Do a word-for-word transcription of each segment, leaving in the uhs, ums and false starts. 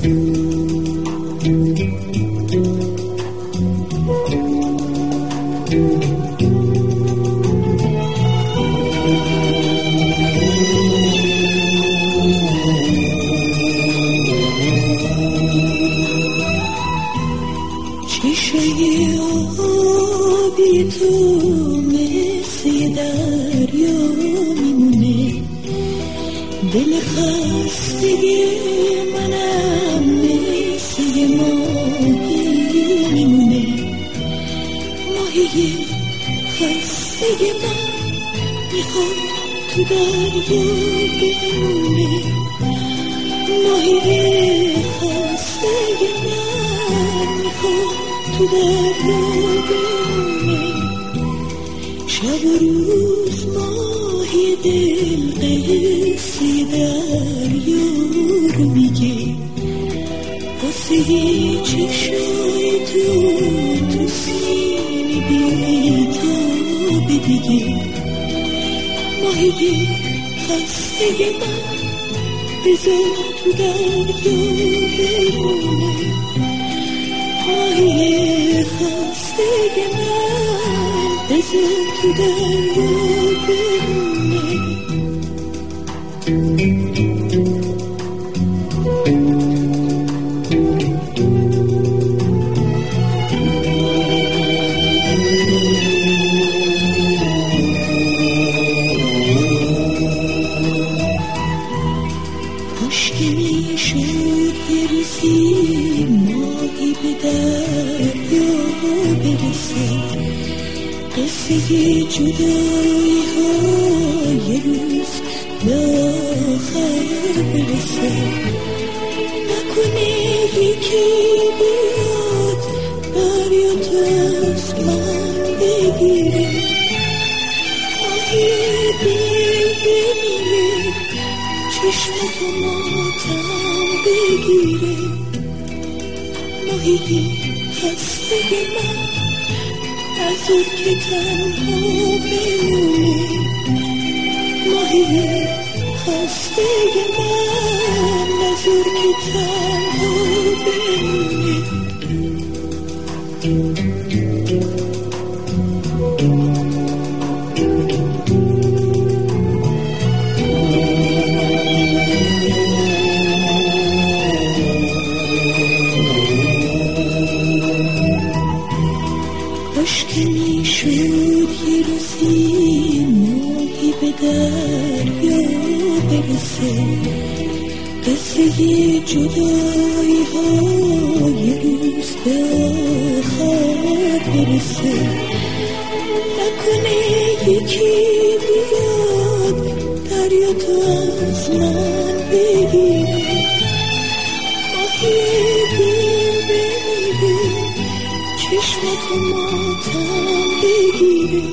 چشای آبی تو مثل دریا میمونه، دل خسته منم مثل ماهی میمونه، ماهی خسته من میخواد تو دریا بمونه، ماهی خسته من میخواد تو دریا بمونه، شب و روز ماهی دل قصه دریا رو میگه، واسه چشای تو تو سینه بیتاب دیگه، ماهی خسته من بذار تو دریا بمونه، ماهی خسته من بذار تو دریا بمونه. کاش که میشد یه روزی ماهی به دریا برسه، قصه جدایی ها یه روز به آخر برسه، نکنه یکی بیاد دریا تو از من بگیره، ماهی دل بمیره چشمتو ماتم بگیره، ماهی خسته من نذار که تنها بمونه، ماهی خسته من نذار که تنها بمونه. کاش که میشد یه روزی ماهی به دریا برسه، قصه جدایی ها یه روز به آخر برسه، نکنه یکی بیاد دریا تو از من بگیره، ماهی دل بمیره چشمتو ماتم بگیره،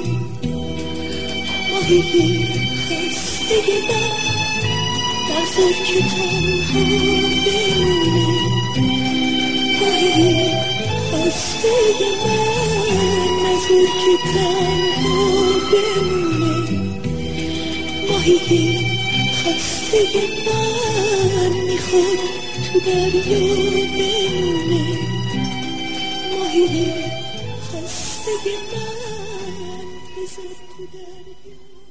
ماهی خسته من نذار که تنها بمونه، ماهی خسته من نذار که تنها بمونه، ماهی خسته من میخواد تو دریا بمونه، ماهی خسته من بذار تو دریا